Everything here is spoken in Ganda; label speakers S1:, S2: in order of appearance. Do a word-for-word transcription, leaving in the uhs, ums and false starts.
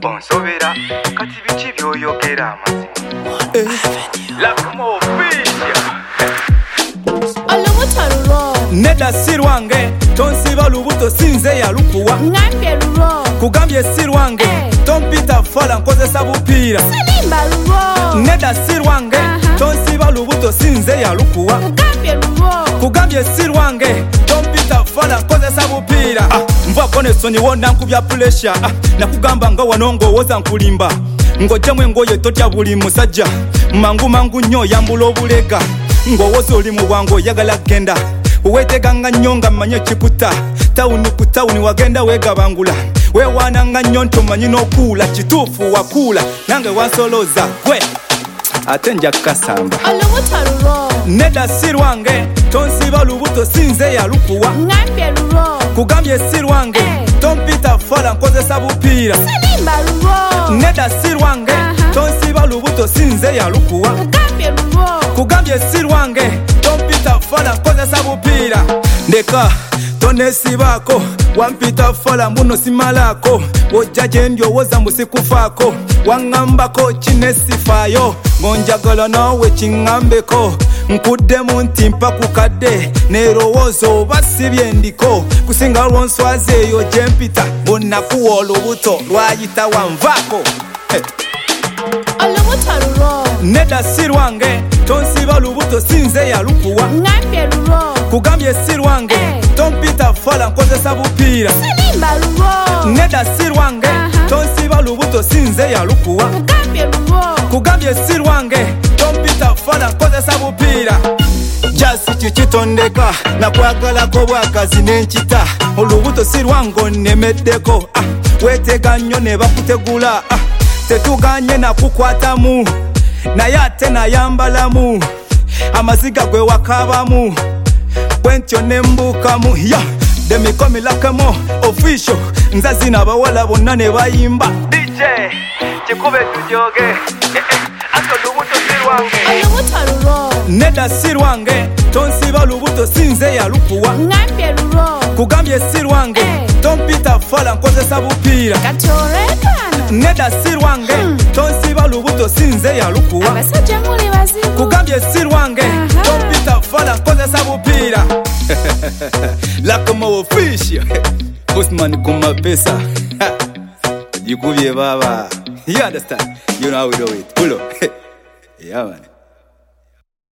S1: onsobera kati biki byoyogera amazima Lakumo official
S2: Olubuto
S3: Neda sirwange tonsiba lubuto sinze ya lukuwa
S2: ngambye luro
S3: kugambye sirwange
S2: hey.
S3: Tompita fala nkozesa bupiira
S2: Silimba luro
S3: Neda sirwange
S2: uh-huh.
S3: Tonsiba lubuto sinze ya lukuwa
S2: ngambye luro
S3: kugambye sirwange Tompita fala nkozesa bupiira ah, mva kone soni wona nkubya pressure ah, nakugamba nga wanongo woza nkulimba ngojjemu engoye totya buli musajja mangu mangu nnyo yambula obulega ng'owoza oli mu bwangu oyagala genda weeteganga nnyo nga mmanyi ekikuta tawuni ku tawuni wagenda weegabangula weewaananga nnyo nti omanyi n'okuula kituufu wakuula nange wansolooza gwe ate nja kukasamba
S2: olubuto luro
S3: neda sirwange tonsiba lubuto sinze yalukuwa
S2: ngambye luro
S3: kugambye sirwange
S2: hey.
S3: Tompita fala nkozesa bupiira
S2: Silimba luro
S3: neda sirwange
S2: uh-huh.
S3: Tonsiba lubuto sinze yalukuwa
S2: ngambye luro
S3: kugambye sirwange Tompita fala nkozesa bupiira ndeka tonesibako wampita fala mbuno simalako wojja gye ndyowoza musikufaako waŋŋambako kinesifaayo ngonjagala naawe kiŋŋambeko nkuddemu nti mpa ku kadde nerowooza oba sibye ndiko kusinga lwonswazi eyo gye mpita bonnakuwa olubuto lwayita wanvaako hey.
S2: Olubuto luro
S3: neda sirwange tonsiba lubuto sinze yalukuwa
S2: ngambye luro
S3: kugambye sirwange
S2: hey.
S3: Tompita fala nkozesa bupiira
S2: Silimba luro
S3: neda sirwange
S2: uh-huh.
S3: Tonsiba lubuto sinze yalukuwa
S2: ngambye luro
S3: kugambye sirwange Tompita fala nkozesa bupiira jasi kikitondeka nakwagalako bwakazi nenkita olubuto sirwange onnemeddeko ah, weetega nnyo ne bakutegula ah, tetuganye nakukwatamu naye ate nayambalamu amaziga gwe wakabamu bwentyo nembukamu ya demikomirakemo official nza zina abawala bonna ne bayimba
S1: D J kikube tujoge Ato lubuto sirwange
S2: olubuto luro
S3: neda sirwange tonsiba lubuto sinze yalukuwa
S2: ngambye luro
S3: kugambye sirwange
S2: hey.
S3: Tompita fala nkozesa bupiira
S2: kati olwekaana
S3: neda sirwange
S2: hmm.
S3: Tonsiba lubuto sinze yalukuwa
S2: abasajja muli bazibu
S3: kugambye sirwange
S2: uh-huh.
S3: Tompita fala nkozesa bupiira Lakumo official Usman kumapesa jikubye baba you understand you know how we do it pull up yeah man